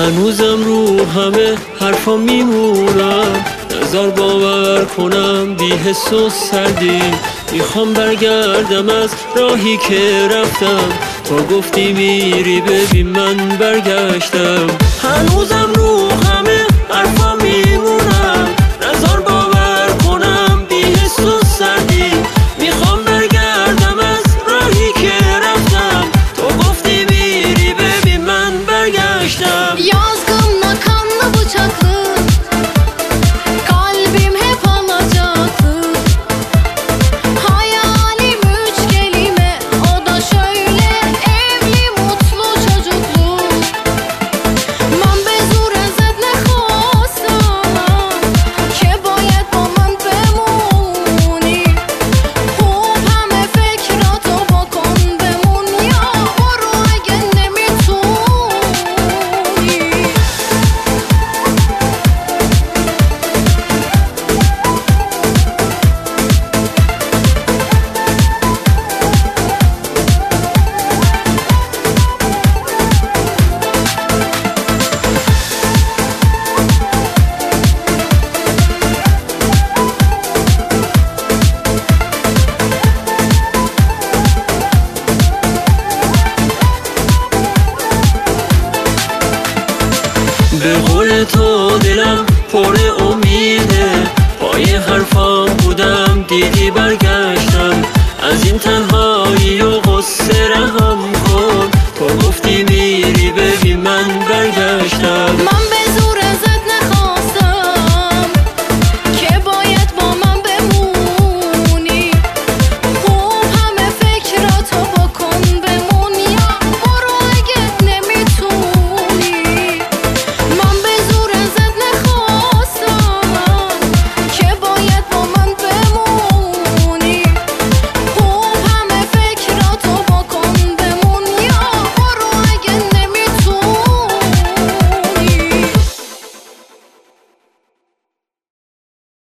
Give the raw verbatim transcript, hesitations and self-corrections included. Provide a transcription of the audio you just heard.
هنوزم رو همه حرفا میمونم، نظر باور کنم بی حس و سردی. میخوام برگردم از راهی که رفتم، تا گفتی میری ببین من برگشتم. هنوزم رو همه حرفا میمونم، نظر باور کنم بی حس و سردی. میخوام برگردم از راهی که رفتم، تا گفتی میری ببین من برگشتم. Yazgımla kanlı bıçaklı, kalbim hep alacaklı. Hayalim üç kelime, o da şöyle: evli, mutlu, çocuklu. من به زور ازت نخواستم که باید با من بمونی. خوب همه فکراتو بکن بمون، یا برو اگه نمیتونی. به قول تو دلم پر امیده، پای حرفام بودم دیدی برگشتم. از این تنهایی و غصه رهم کن، تو گفتی